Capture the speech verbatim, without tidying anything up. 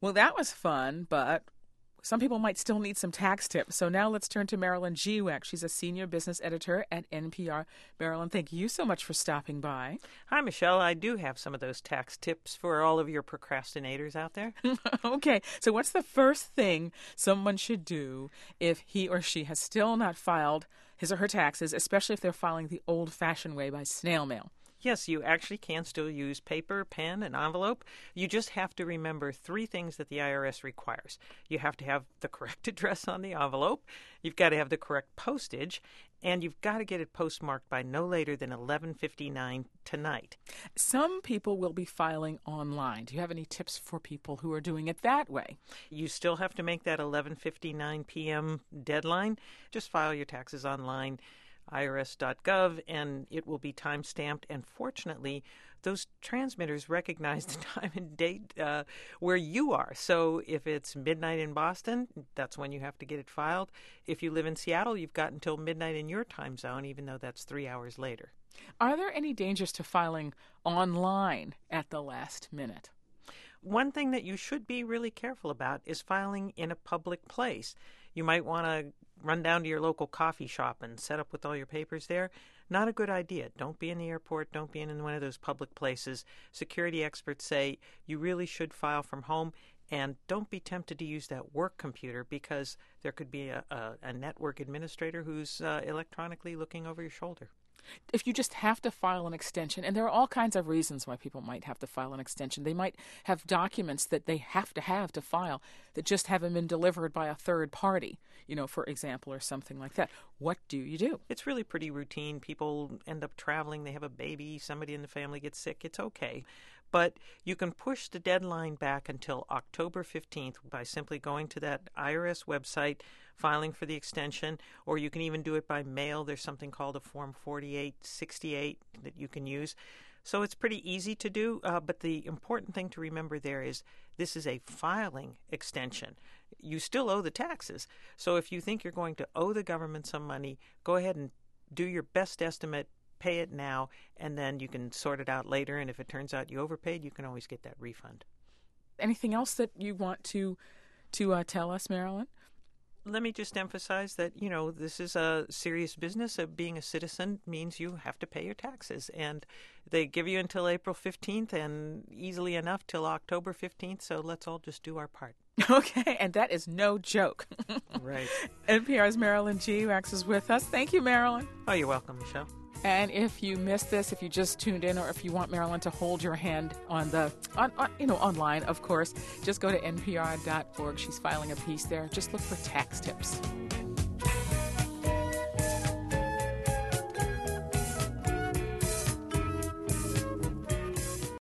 Well, that was fun, but some people might still need some tax tips. So now let's turn to Marilyn Giwek. She's a senior business editor at N P R. Marilyn, thank you so much for stopping by. Hi, Michelle. I do have some of those tax tips for all of your procrastinators out there. Okay, so what's the first thing someone should do if he or she has still not filed his or her taxes, especially if they're filing the old-fashioned way by snail mail? Yes, you actually can still use paper, pen, and envelope. You just have to remember three things that the I R S requires. You have to have the correct address on the envelope, you've got to have the correct postage, and you've got to get it postmarked by no later than eleven fifty-nine tonight. Some people will be filing online. Do you have any tips for people who are doing it that way? You still have to make that eleven fifty-nine p.m. deadline. Just file your taxes online. I R S dot gov, and it will be time-stamped. And fortunately, those transmitters recognize the time and date uh, where you are. So if it's midnight in Boston, that's when you have to get it filed. If you live in Seattle, you've got until midnight in your time zone, even though that's three hours later. Are there any dangers to filing online at the last minute? One thing that you should be really careful about is filing in a public place. You might want to run down to your local coffee shop and set up with all your papers there. Not a good idea. Don't be in the airport. Don't be in one of those public places. Security experts say you really should file from home, and don't be tempted to use that work computer because there could be a, a, a network administrator who's uh, electronically looking over your shoulder. If you just have to file an extension, and there are all kinds of reasons why people might have to file an extension. They might have documents that they have to have to file that just haven't been delivered by a third party, you know, for example, or something like that. What do you do? It's really pretty routine. People end up traveling. They have a baby. Somebody in the family gets sick. It's okay. But you can push the deadline back until October fifteenth by simply going to that I R S website, filing for the extension, or you can even do it by mail. There's something called a Form forty-eight sixty-eight that you can use. So it's pretty easy to do, uh, but the important thing to remember there is this is a filing extension. You still owe the taxes. So if you think you're going to owe the government some money, go ahead and do your best estimate, pay it now, and then you can sort it out later. And if it turns out you overpaid, you can always get that refund. Anything else that you want to to uh, tell us, Marilyn? Let me just emphasize that, you know, this is a serious business. Of being a citizen means you have to pay your taxes. And they give you until April fifteenth and easily enough till October fifteenth. So let's all just do our part. Okay, and that is no joke. Right. N P R's Marilyn Giwek is with us. Thank you, Marilyn. Oh, you're welcome, Michelle. And if you missed this, if you just tuned in, or if you want Marilyn to hold your hand on the, on, on, you know, online, of course, just go to N P R dot org. She's filing a piece there. Just look for tax tips.